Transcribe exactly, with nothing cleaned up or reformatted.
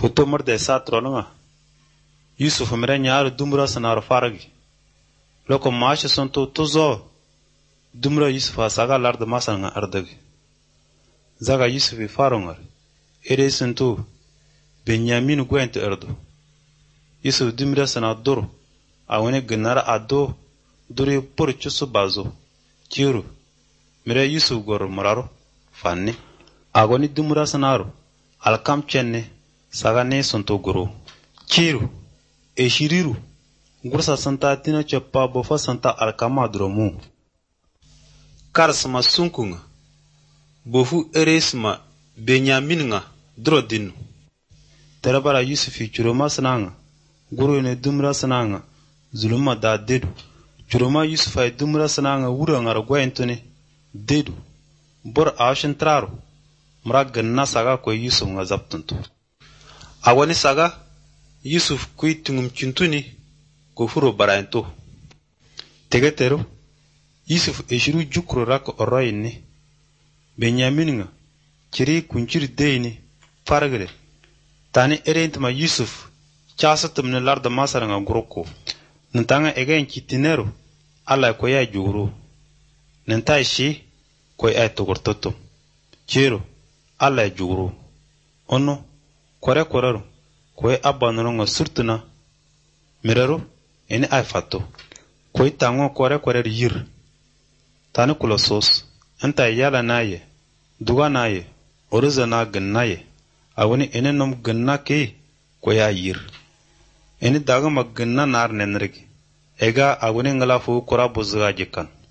Foto murde satronga. Yusuf mere nyaar dumra sanar faragi. Loko maash sonto tozo. Dumra Yusuf asaga lard masanga ardagi. Zaga Yusuf farongar. Ere sonto Benyamin gwent erdo. Yusuf dumra sana dur. Awene gnara ado duri por chusu bazo. Chiru. Mere Yusuf gor mararo fanne. Agoni dumra sanaro. Alkam chenne saga ne sonto goro. Chiru. E shiriru. Gursa santa tina chepa bofa santa alkama dromu. Karsma sunkunga. Bofu eresma Benyaminga drodinu. Terabara Yusufi churoma sananga. Guru ne dumra sananga. Zuluma da dedu. Churoma Yusufa dumra sananga wura ngaragwa entone. Dedu. Bor ashen traro. Mra ganna saga ko Yusuf nga zaptuntu. Awani saga Yusuf kui tungum chintuni ko furo baraento. Tegetero Yusuf eshiru jukro rak oroyini. Benyamin nga chiri kunchiri deini faragre. Tani erentma Yusuf chasatumne larda masara nga groko. Nantanga egen chitinero ala ko ya juro. Nanta ishi ko ay togortoto. Chiro ala juro. Ono kore korero koy abanoro nga surtuna mirero ene ay fato koy tango kore kore yir tani kula sos anta yala naye duga naye oriza na gannaye awani ene nom ganna ke koy ayir ene daga magganna nar nenrigi ega awani ngala fu kora buzga jikan